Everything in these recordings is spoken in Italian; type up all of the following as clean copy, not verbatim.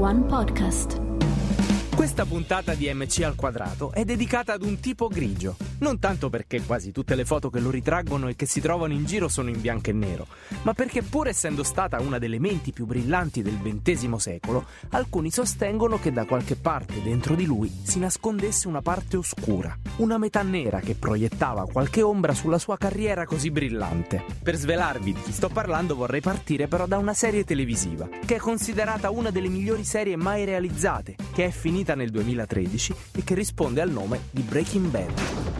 One Podcast. Questa puntata di MC al quadrato è dedicata ad un tipo grigio, non tanto perché quasi tutte le foto che lo ritraggono e che si trovano in giro sono in bianco e nero, ma perché pur essendo stata una delle menti più brillanti del XX secolo, alcuni sostengono che da qualche parte dentro di lui si nascondesse una parte oscura, una metà nera che proiettava qualche ombra sulla sua carriera così brillante. Per svelarvi di chi sto parlando vorrei partire però da una serie televisiva, che è considerata una delle migliori serie mai realizzate, che è finita nel 2013 e che risponde al nome di Breaking Bad.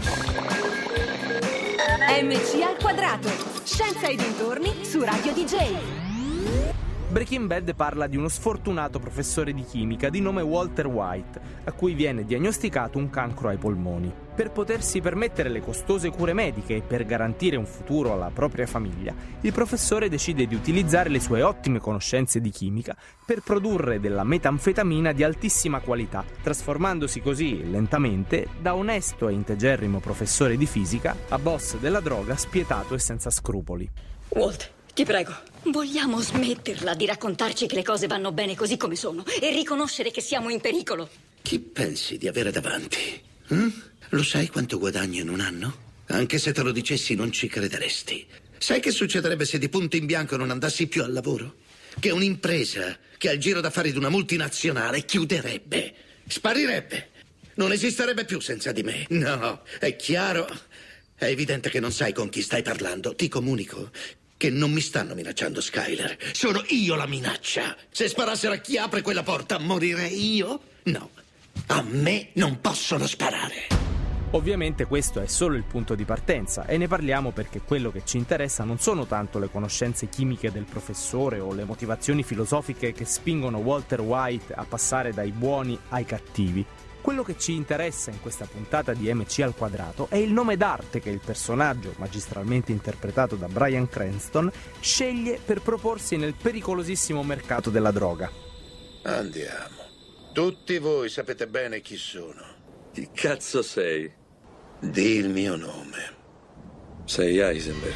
MC al quadrato, scienza e dintorni su Radio DJ. Breaking Bad parla di uno sfortunato professore di chimica di nome Walter White, a cui viene diagnosticato un cancro ai polmoni. Per potersi permettere le costose cure mediche e per garantire un futuro alla propria famiglia, il professore decide di utilizzare le sue ottime conoscenze di chimica per produrre della metanfetamina di altissima qualità, trasformandosi così, lentamente, da onesto e integerrimo professore di fisica a boss della droga spietato e senza scrupoli. Walt, ti prego, vogliamo smetterla di raccontarci che le cose vanno bene così come sono e riconoscere che siamo in pericolo? Chi pensi di avere davanti? Lo sai quanto guadagno in un anno? Anche se te lo dicessi non ci crederesti. Sai che succederebbe se di punto in bianco non andassi più al lavoro? Che un'impresa che ha il giro d'affari di una multinazionale chiuderebbe, sparirebbe, non esisterebbe più senza di me. No, è chiaro. È evidente che non sai con chi stai parlando. Ti comunico che non mi stanno minacciando Skyler. Sono io la minaccia. Se sparassero a chi apre quella porta, morirei io? No, a me non possono sparare. Ovviamente questo è solo il punto di partenza e ne parliamo perché quello che ci interessa non sono tanto le conoscenze chimiche del professore o le motivazioni filosofiche che spingono Walter White a passare dai buoni ai cattivi. Quello che ci interessa in questa puntata di MC al quadrato è il nome d'arte che il personaggio, magistralmente interpretato da Bryan Cranston, sceglie per proporsi nel pericolosissimo mercato della droga. Andiamo. Tutti voi sapete bene chi sono. Chi cazzo sei? Di il mio nome. Sei Heisenberg.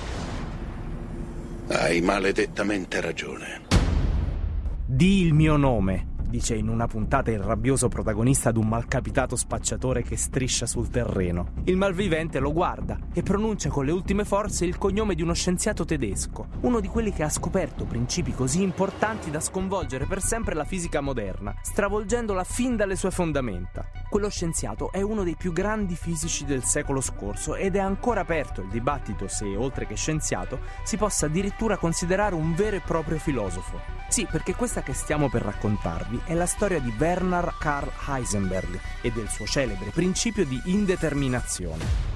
Hai maledettamente ragione. Di il mio nome, dice in una puntata il rabbioso protagonista ad un malcapitato spacciatore che striscia sul terreno. Il malvivente lo guarda e pronuncia con le ultime forze il cognome di uno scienziato tedesco, uno di quelli che ha scoperto principi così importanti da sconvolgere per sempre la fisica moderna, stravolgendola fin dalle sue fondamenta. Quello scienziato è uno dei più grandi fisici del secolo scorso ed è ancora aperto il dibattito se, oltre che scienziato, si possa addirittura considerare un vero e proprio filosofo. Sì, perché questa che stiamo per raccontarvi è la storia di Werner Karl Heisenberg e del suo celebre principio di indeterminazione.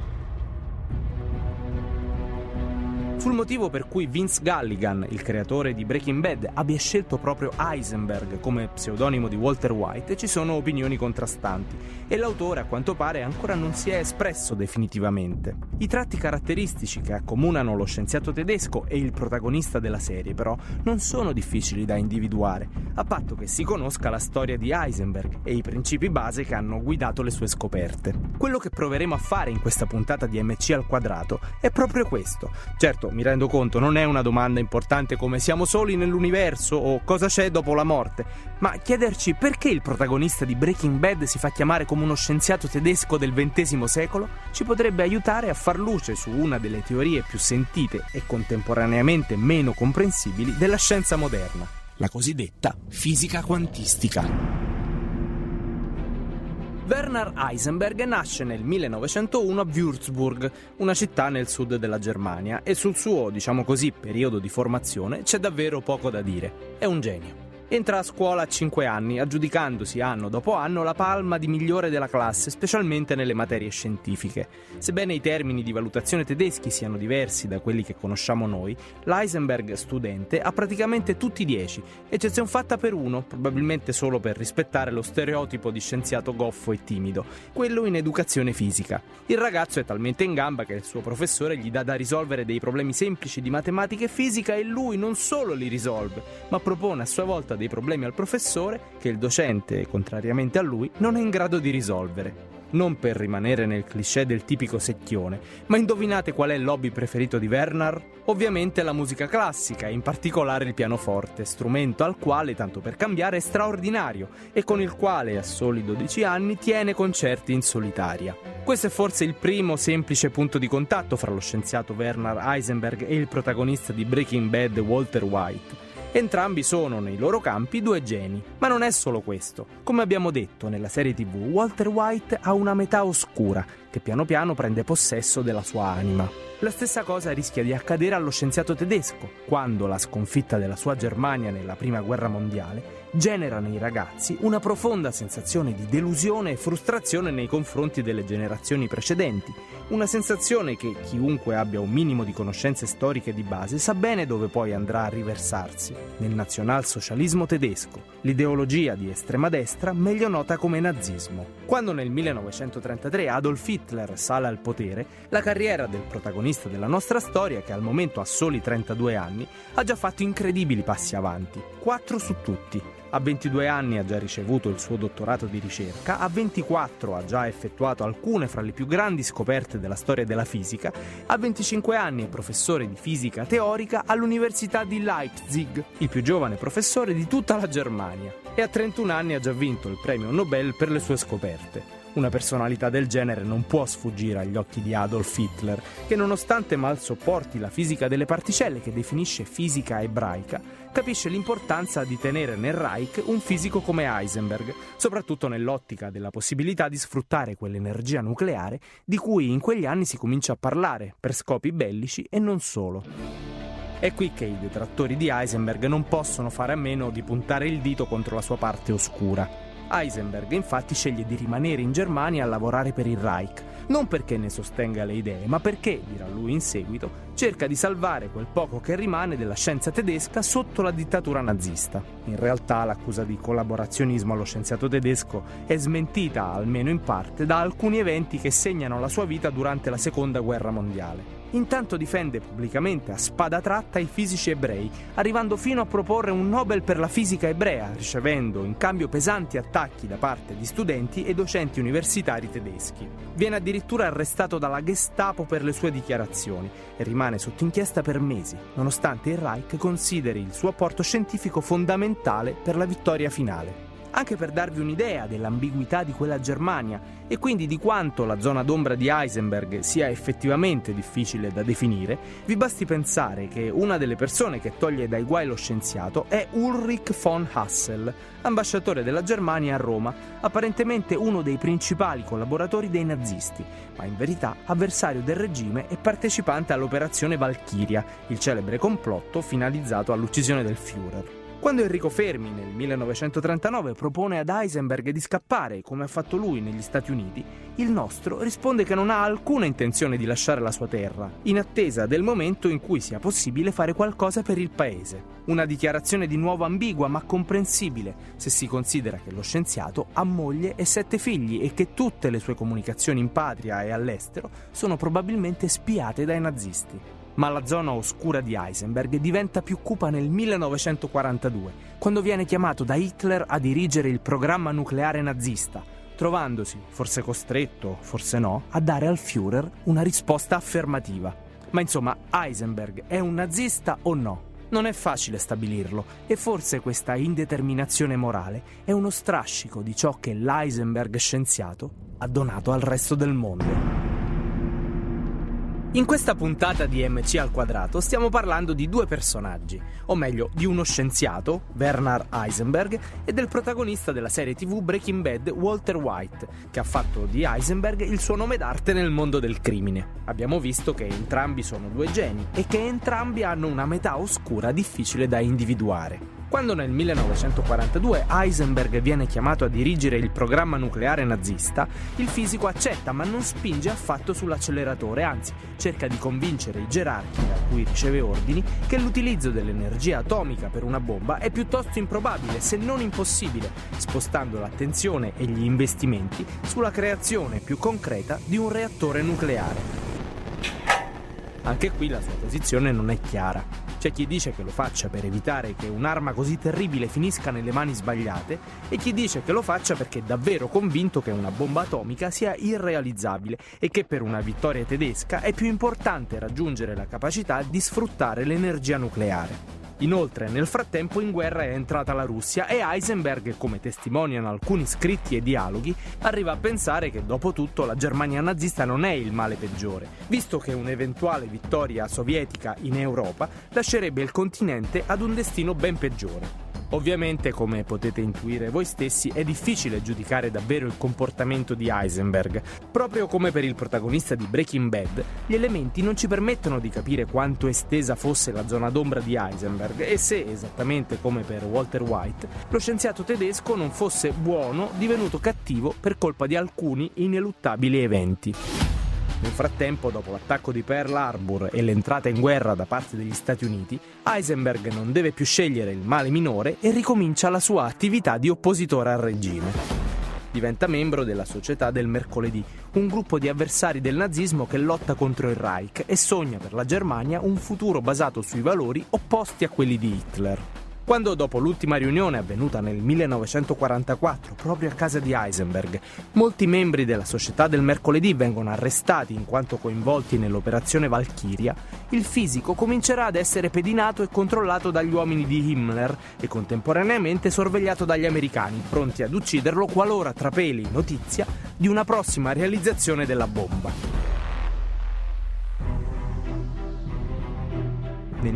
Fu il motivo per cui Vince Gilligan, il creatore di Breaking Bad, abbia scelto proprio Heisenberg come pseudonimo di Walter White, ci sono opinioni contrastanti e l'autore a quanto pare ancora non si è espresso definitivamente. I tratti caratteristici che accomunano lo scienziato tedesco e il protagonista della serie però non sono difficili da individuare, a patto che si conosca la storia di Heisenberg e i principi base che hanno guidato le sue scoperte. Quello che proveremo a fare in questa puntata di MC al quadrato è proprio questo. Certo, mi rendo conto, non è una domanda importante come siamo soli nell'universo o cosa c'è dopo la morte, ma chiederci perché il protagonista di Breaking Bad si fa chiamare come uno scienziato tedesco del XX secolo ci potrebbe aiutare a far luce su una delle teorie più sentite e contemporaneamente meno comprensibili della scienza moderna, la cosiddetta fisica quantistica. Werner Heisenberg nasce nel 1901 a Würzburg, una città nel sud della Germania, e sul suo, diciamo così, periodo di formazione c'è davvero poco da dire. È un genio. Entra a scuola a 5 anni, aggiudicandosi anno dopo anno la palma di migliore della classe, specialmente nelle materie scientifiche. Sebbene i termini di valutazione tedeschi siano diversi da quelli che conosciamo noi, l'Heisenberg studente ha praticamente tutti 10, eccezione fatta per uno, probabilmente solo per rispettare lo stereotipo di scienziato goffo e timido, quello in educazione fisica. Il ragazzo è talmente in gamba che il suo professore gli dà da risolvere dei problemi semplici di matematica e fisica e lui non solo li risolve, ma propone a sua volta dei problemi al professore che il docente, contrariamente a lui, non è in grado di risolvere. non per rimanere nel cliché del tipico secchione, ma indovinate qual è il hobby preferito di Werner? Ovviamente la musica classica, in particolare il pianoforte, strumento al quale, tanto per cambiare, è straordinario e con il quale a soli 12 anni tiene concerti in solitaria. Questo è forse il primo semplice punto di contatto fra lo scienziato Werner Heisenberg e il protagonista di Breaking Bad, Walter White. Entrambi sono, nei loro campi, due geni. Ma non è solo questo. Come abbiamo detto nella serie TV, Walter White ha una metà oscura, che piano piano prende possesso della sua anima. La stessa cosa rischia di accadere allo scienziato tedesco, quando la sconfitta della sua Germania nella Prima Guerra Mondiale genera nei ragazzi una profonda sensazione di delusione e frustrazione nei confronti delle generazioni precedenti, una sensazione che chiunque abbia un minimo di conoscenze storiche di base sa bene dove poi andrà a riversarsi, nel nazionalsocialismo tedesco, l'ideologia di estrema destra meglio nota come nazismo. Quando nel 1933 Adolf Hitler sale al potere, la carriera del protagonista della nostra storia, che al momento ha soli 32 anni, ha già fatto incredibili passi avanti, 4 su tutti. A 22 anni ha già ricevuto il suo dottorato di ricerca, a 24 ha già effettuato alcune fra le più grandi scoperte della storia della fisica, a 25 anni è professore di fisica teorica all'Università di Leipzig, il più giovane professore di tutta la Germania, e a 31 anni ha già vinto il premio Nobel per le sue scoperte. Una personalità del genere non può sfuggire agli occhi di Adolf Hitler, che nonostante mal sopporti la fisica delle particelle, che definisce fisica ebraica, capisce l'importanza di tenere nel Reich un fisico come Heisenberg, soprattutto nell'ottica della possibilità di sfruttare quell'energia nucleare di cui in quegli anni si comincia a parlare, per scopi bellici e non solo. È qui che i detrattori di Heisenberg non possono fare a meno di puntare il dito contro la sua parte oscura. Heisenberg infatti sceglie di rimanere in Germania a lavorare per il Reich, non perché ne sostenga le idee, ma perché, dirà lui in seguito, cerca di salvare quel poco che rimane della scienza tedesca sotto la dittatura nazista. In realtà l'accusa di collaborazionismo allo scienziato tedesco è smentita, almeno in parte, da alcuni eventi che segnano la sua vita durante la Seconda Guerra Mondiale. Intanto difende pubblicamente a spada tratta i fisici ebrei, arrivando fino a proporre un Nobel per la fisica ebrea, ricevendo in cambio pesanti attacchi da parte di studenti e docenti universitari tedeschi. Viene addirittura arrestato dalla Gestapo per le sue dichiarazioni e rimane sotto inchiesta per mesi, nonostante il Reich consideri il suo apporto scientifico fondamentale per la vittoria finale. Anche per darvi un'idea dell'ambiguità di quella Germania e quindi di quanto la zona d'ombra di Heisenberg sia effettivamente difficile da definire, vi basti pensare che una delle persone che toglie dai guai lo scienziato è Ulrich von Hassel, ambasciatore della Germania a Roma, apparentemente uno dei principali collaboratori dei nazisti, ma in verità avversario del regime e partecipante all'operazione Valchiria, il celebre complotto finalizzato all'uccisione del Führer. Quando Enrico Fermi nel 1939 propone ad Heisenberg di scappare, come ha fatto lui negli Stati Uniti, il nostro risponde che non ha alcuna intenzione di lasciare la sua terra, in attesa del momento in cui sia possibile fare qualcosa per il paese. Una dichiarazione di nuovo ambigua ma comprensibile, se si considera che lo scienziato ha moglie e 7 figli e che tutte le sue comunicazioni in patria e all'estero sono probabilmente spiate dai nazisti. Ma la zona oscura di Heisenberg diventa più cupa nel 1942, quando viene chiamato da Hitler a dirigere il programma nucleare nazista, trovandosi, forse costretto, forse no, a dare al Führer una risposta affermativa. Ma insomma, Heisenberg è un nazista o no? Non è facile stabilirlo, e forse questa indeterminazione morale è uno strascico di ciò che l'Heisenberg scienziato ha donato al resto del mondo. In questa puntata di MC al quadrato stiamo parlando di 2 personaggi, o meglio di uno scienziato, Werner Heisenberg, e del protagonista della serie TV Breaking Bad, Walter White, che ha fatto di Heisenberg il suo nome d'arte nel mondo del crimine. Abbiamo visto che entrambi sono 2 geni e che entrambi hanno una metà oscura difficile da individuare. Quando nel 1942 Heisenberg viene chiamato a dirigere il programma nucleare nazista, il fisico accetta ma non spinge affatto sull'acceleratore, anzi cerca di convincere i gerarchi da cui riceve ordini che l'utilizzo dell'energia atomica per una bomba è piuttosto improbabile, se non impossibile, spostando l'attenzione e gli investimenti sulla creazione più concreta di un reattore nucleare. Anche qui la sua posizione non è chiara. C'è chi dice che lo faccia per evitare che un'arma così terribile finisca nelle mani sbagliate e chi dice che lo faccia perché è davvero convinto che una bomba atomica sia irrealizzabile e che per una vittoria tedesca è più importante raggiungere la capacità di sfruttare l'energia nucleare. Inoltre, nel frattempo in guerra è entrata la Russia e Heisenberg, come testimoniano alcuni scritti e dialoghi, arriva a pensare che dopo tutto la Germania nazista non è il male peggiore, visto che un'eventuale vittoria sovietica in Europa lascerebbe il continente ad un destino ben peggiore. Ovviamente, come potete intuire voi stessi, è difficile giudicare davvero il comportamento di Heisenberg. Proprio come per il protagonista di Breaking Bad, gli elementi non ci permettono di capire quanto estesa fosse la zona d'ombra di Heisenberg e se, esattamente come per Walter White, lo scienziato tedesco non fosse buono divenuto cattivo per colpa di alcuni ineluttabili eventi. Nel frattempo, dopo l'attacco di Pearl Harbor e l'entrata in guerra da parte degli Stati Uniti, Heisenberg non deve più scegliere il male minore e ricomincia la sua attività di oppositore al regime. Diventa membro della Società del Mercoledì, un gruppo di avversari del nazismo che lotta contro il Reich e sogna per la Germania un futuro basato sui valori opposti a quelli di Hitler. Quando, dopo l'ultima riunione avvenuta nel 1944, proprio a casa di Heisenberg, molti membri della Società del Mercoledì vengono arrestati in quanto coinvolti nell'operazione Valkyria, il fisico comincerà ad essere pedinato e controllato dagli uomini di Himmler e contemporaneamente sorvegliato dagli americani, pronti ad ucciderlo qualora trapeli notizia di una prossima realizzazione della bomba. Nel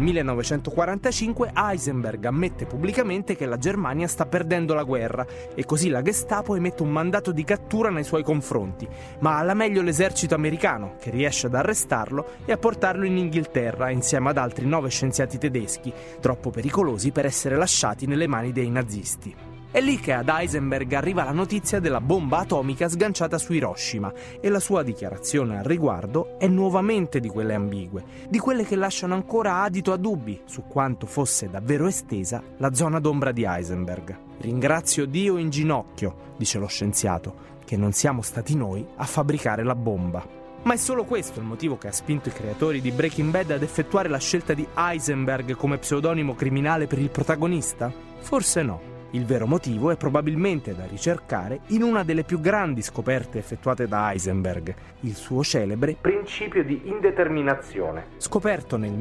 1945 Heisenberg ammette pubblicamente che la Germania sta perdendo la guerra e così la Gestapo emette un mandato di cattura nei suoi confronti, ma alla meglio l'esercito americano, che riesce ad arrestarlo e a portarlo in Inghilterra insieme ad altri 9 scienziati tedeschi, troppo pericolosi per essere lasciati nelle mani dei nazisti. È lì che ad Heisenberg arriva la notizia della bomba atomica sganciata su Hiroshima e la sua dichiarazione al riguardo è nuovamente di quelle ambigue, di quelle che lasciano ancora adito a dubbi su quanto fosse davvero estesa la zona d'ombra di Heisenberg. Ringrazio Dio in ginocchio, dice lo scienziato, che non siamo stati noi a fabbricare la bomba. Ma è solo questo il motivo che ha spinto i creatori di Breaking Bad ad effettuare la scelta di Heisenberg come pseudonimo criminale per il protagonista? Forse no. Il vero motivo è probabilmente da ricercare in una delle più grandi scoperte effettuate da Heisenberg, il suo celebre principio di indeterminazione, scoperto nel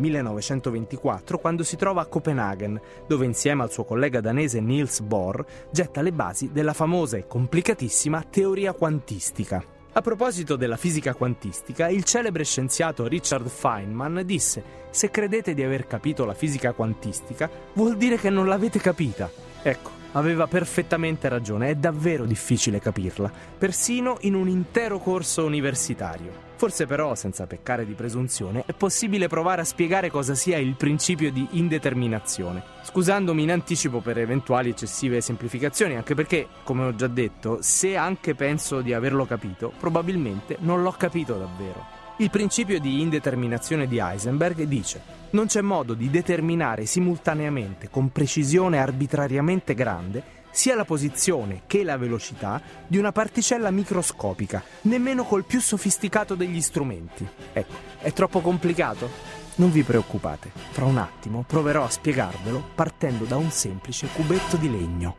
1924 quando si trova a Copenaghen, dove insieme al suo collega danese Niels Bohr getta le basi della famosa e complicatissima teoria quantistica. A proposito della fisica quantistica, il celebre scienziato Richard Feynman disse: «Se credete di aver capito la fisica quantistica, vuol dire che non l'avete capita». Ecco, aveva perfettamente ragione, è davvero difficile capirla, persino in un intero corso universitario. Forse però, senza peccare di presunzione, è possibile provare a spiegare cosa sia il principio di indeterminazione, scusandomi in anticipo per eventuali eccessive semplificazioni, anche perché, come ho già detto, se anche penso di averlo capito, probabilmente non l'ho capito davvero. Il principio di indeterminazione di Heisenberg dice: non c'è modo di determinare simultaneamente con precisione arbitrariamente grande sia la posizione che la velocità di una particella microscopica, nemmeno col più sofisticato degli strumenti. Ecco, è troppo complicato? Non vi preoccupate, fra un attimo proverò a spiegarvelo partendo da un semplice cubetto di legno.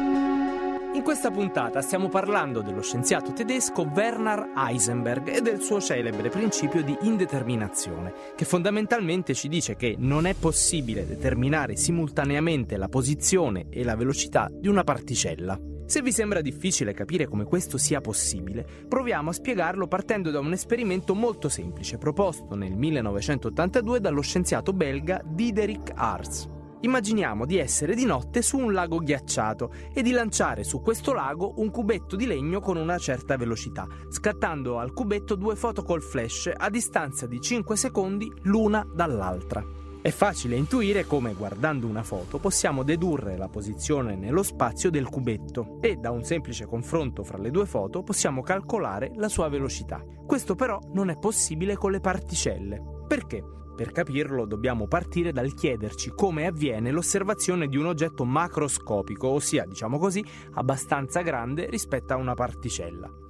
In questa puntata stiamo parlando dello scienziato tedesco Werner Heisenberg e del suo celebre principio di indeterminazione, che fondamentalmente ci dice che non è possibile determinare simultaneamente la posizione e la velocità di una particella. Se vi sembra difficile capire come questo sia possibile, proviamo a spiegarlo partendo da un esperimento molto semplice proposto nel 1982 dallo scienziato belga Diederik Hartz. Immaginiamo di essere di notte su un lago ghiacciato e di lanciare su questo lago un cubetto di legno con una certa velocità, scattando al cubetto 2 foto col flash a distanza di 5 secondi l'una dall'altra. È facile intuire come, guardando una foto, possiamo dedurre la posizione nello spazio del cubetto e, da un semplice confronto fra le 2 foto, possiamo calcolare la sua velocità. Questo però non è possibile con le particelle. Perché? Per capirlo dobbiamo partire dal chiederci come avviene l'osservazione di un oggetto macroscopico, ossia, diciamo così, abbastanza grande rispetto a una particella.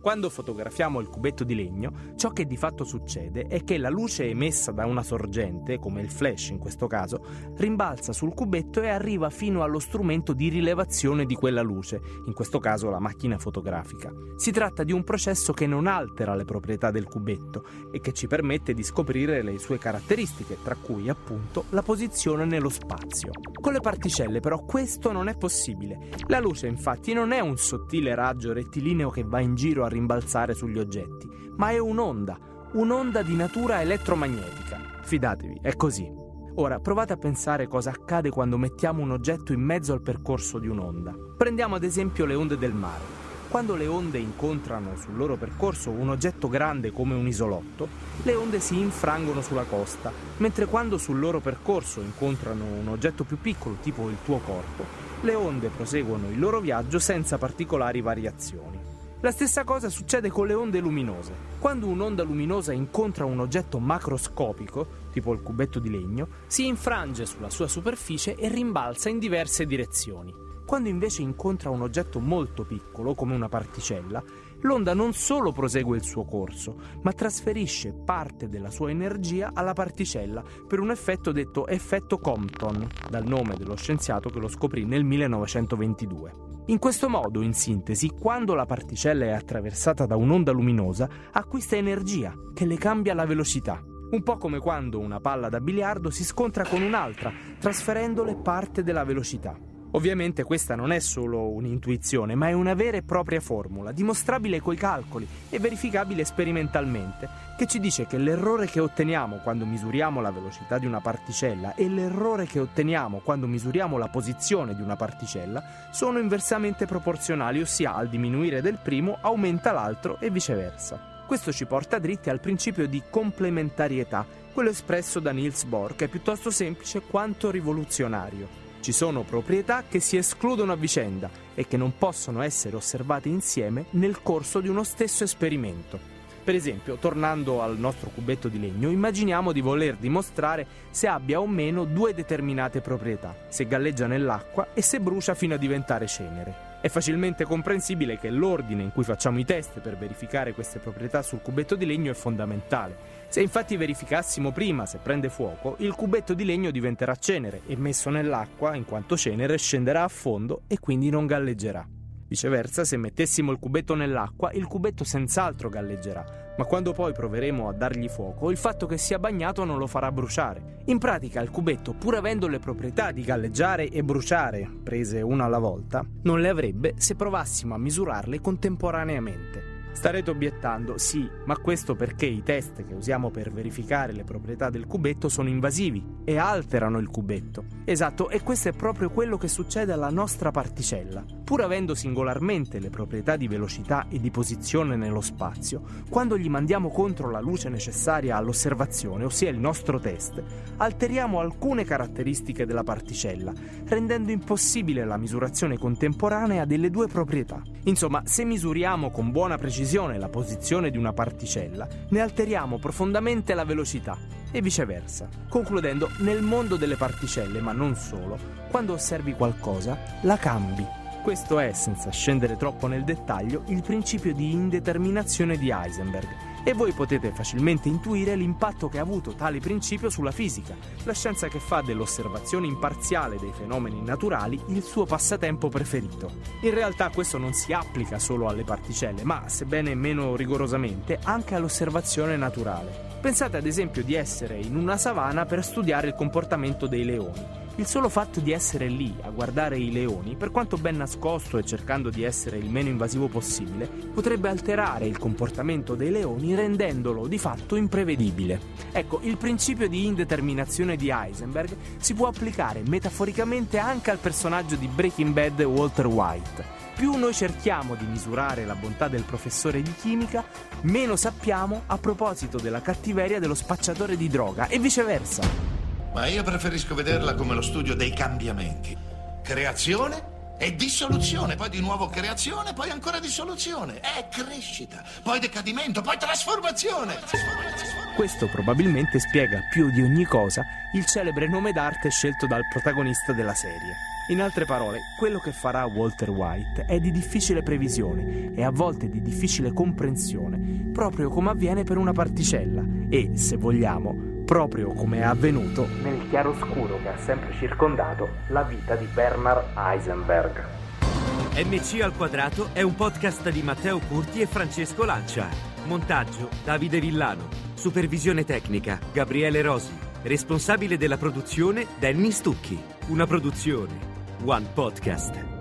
Quando fotografiamo il cubetto di legno, ciò che di fatto succede è che la luce emessa da una sorgente, come il flash in questo caso, rimbalza sul cubetto e arriva fino allo strumento di rilevazione di quella luce, in questo caso la macchina fotografica. Si tratta di un processo che non altera le proprietà del cubetto e che ci permette di scoprire le sue caratteristiche, tra cui appunto la posizione nello spazio. Con le particelle però questo non è possibile. La luce infatti non è un sottile raggio rettilineo che va in giro a rimbalzare sugli oggetti, ma è un'onda di natura elettromagnetica. Fidatevi, è così. Ora provate a pensare cosa accade quando mettiamo un oggetto in mezzo al percorso di un'onda. Prendiamo ad esempio le onde del mare. Quando le onde incontrano sul loro percorso un oggetto grande come un isolotto, le onde si infrangono sulla costa, mentre quando sul loro percorso incontrano un oggetto più piccolo, tipo il tuo corpo, le onde proseguono il loro viaggio senza particolari variazioni. La stessa cosa succede con le onde luminose. Quando un'onda luminosa incontra un oggetto macroscopico, tipo il cubetto di legno, si infrange sulla sua superficie e rimbalza in diverse direzioni. Quando invece incontra un oggetto molto piccolo, come una particella, l'onda non solo prosegue il suo corso, ma trasferisce parte della sua energia alla particella per un effetto detto effetto Compton, dal nome dello scienziato che lo scoprì nel 1922. In questo modo, in sintesi, quando la particella è attraversata da un'onda luminosa, acquista energia che le cambia la velocità. Un po' come quando una palla da biliardo si scontra con un'altra, trasferendole parte della velocità. Ovviamente questa non è solo un'intuizione, ma è una vera e propria formula, dimostrabile coi calcoli e verificabile sperimentalmente, che ci dice che l'errore che otteniamo quando misuriamo la velocità di una particella e l'errore che otteniamo quando misuriamo la posizione di una particella sono inversamente proporzionali, ossia al diminuire del primo aumenta l'altro e viceversa. Questo ci porta dritti al principio di complementarietà, quello espresso da Niels Bohr, che è piuttosto semplice quanto rivoluzionario. Ci sono proprietà che si escludono a vicenda e che non possono essere osservate insieme nel corso di uno stesso esperimento. Per esempio, tornando al nostro cubetto di legno, immaginiamo di voler dimostrare se abbia o meno due determinate proprietà, se galleggia nell'acqua e se brucia fino a diventare cenere. È facilmente comprensibile che l'ordine in cui facciamo i test per verificare queste proprietà sul cubetto di legno è fondamentale. Se infatti verificassimo prima se prende fuoco, il cubetto di legno diventerà cenere e messo nell'acqua, in quanto cenere, scenderà a fondo e quindi non galleggerà. Viceversa, se mettessimo il cubetto nell'acqua, il cubetto senz'altro galleggerà, ma quando poi proveremo a dargli fuoco, il fatto che sia bagnato non lo farà bruciare. In pratica il cubetto, pur avendo le proprietà di galleggiare e bruciare, prese una alla volta, non le avrebbe se provassimo a misurarle contemporaneamente. Starete obiettando, sì, ma questo perché i test che usiamo per verificare le proprietà del cubetto sono invasivi e alterano il cubetto. Esatto, e questo è proprio quello che succede alla nostra particella. Pur avendo singolarmente le proprietà di velocità e di posizione nello spazio, quando gli mandiamo contro la luce necessaria all'osservazione, ossia il nostro test, alteriamo alcune caratteristiche della particella, rendendo impossibile la misurazione contemporanea delle due proprietà. Insomma, se misuriamo con buona precisione la posizione di una particella, ne alteriamo profondamente la velocità e viceversa. Concludendo, nel mondo delle particelle, ma non solo, quando osservi qualcosa, la cambi. Questo è, senza scendere troppo nel dettaglio, il principio di indeterminazione di Heisenberg. E voi potete facilmente intuire l'impatto che ha avuto tale principio sulla fisica, la scienza che fa dell'osservazione imparziale dei fenomeni naturali il suo passatempo preferito. In realtà questo non si applica solo alle particelle, ma, sebbene meno rigorosamente, anche all'osservazione naturale. Pensate ad esempio di essere in una savana per studiare il comportamento dei leoni. Il solo fatto di essere lì a guardare i leoni, per quanto ben nascosto e cercando di essere il meno invasivo possibile, potrebbe alterare il comportamento dei leoni rendendolo di fatto imprevedibile. Ecco, il principio di indeterminazione di Heisenberg si può applicare metaforicamente anche al personaggio di Breaking Bad Walter White. Più noi cerchiamo di misurare la bontà del professore di chimica, meno sappiamo a proposito della cattiveria dello spacciatore di droga e viceversa. Ma io preferisco vederla come lo studio dei cambiamenti. Creazione e dissoluzione, poi di nuovo creazione, poi ancora dissoluzione. È crescita, poi decadimento, poi trasformazione. Questo probabilmente spiega più di ogni cosa il celebre nome d'arte scelto dal protagonista della serie. In altre parole, quello che farà Walter White è di difficile previsione e a volte di difficile comprensione, proprio come avviene per una particella e, se vogliamo, proprio come è avvenuto nel chiaroscuro che ha sempre circondato la vita di Bernard Heisenberg. MC al quadrato è un podcast di Matteo Curti e Francesco Lancia. Montaggio Davide Villano. Supervisione tecnica Gabriele Rosi. Responsabile della produzione Danny Stucchi. Una produzione One Podcast.